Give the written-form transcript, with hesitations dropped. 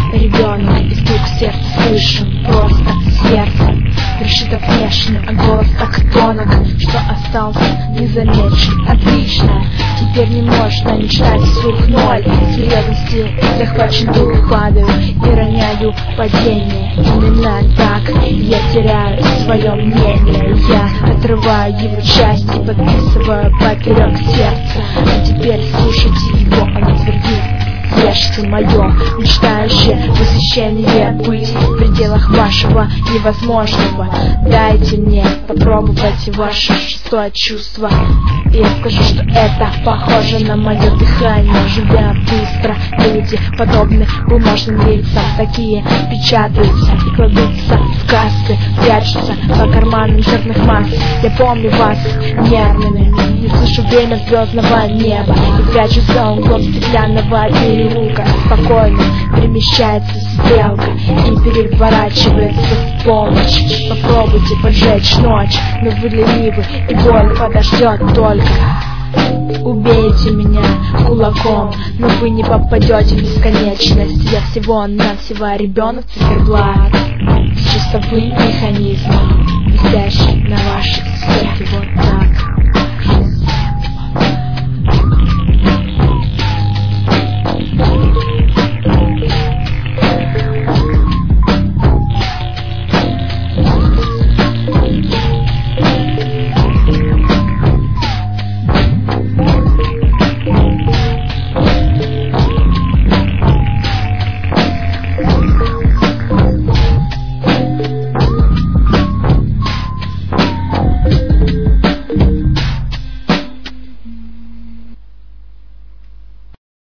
ребенок, и стук сердца слышу просто сердцем. Пришито внешне, а голос так тонок, что остался незамечен. Отлично, теперь не можно мечтать вслух ноль. Серьезности захвачен дух, падаю и роняю падение. Именно так я теряю свое мнение. Я отрываю его части, подписываю поперек сердца. А теперь слушайте его, оно твердит: ешьте мое мечтающее восхищение быть в пределах вашего невозможного. Дайте мне попробовать ваше шестое чувство, и я скажу, что это похоже на мое дыхание. Живя быстро, люди подобны бумажным рельсам. Такие печатаются и кладутся в кассы, прячутся по карманам черных масс. Я помню вас нервными, не слышу время звездного неба и прячусь за углом стеклянного переулка. Спокойно перемещается стрелка и переворачивается в полночь. Попробуйте поджечь ночь, но вы ленивы, и боль подождет только. Убейте меня кулаком, но вы не попадете в бесконечность. Я всего-навсего ребенок циферблат, часовым механизмом, висящий на вашей сетке вот так.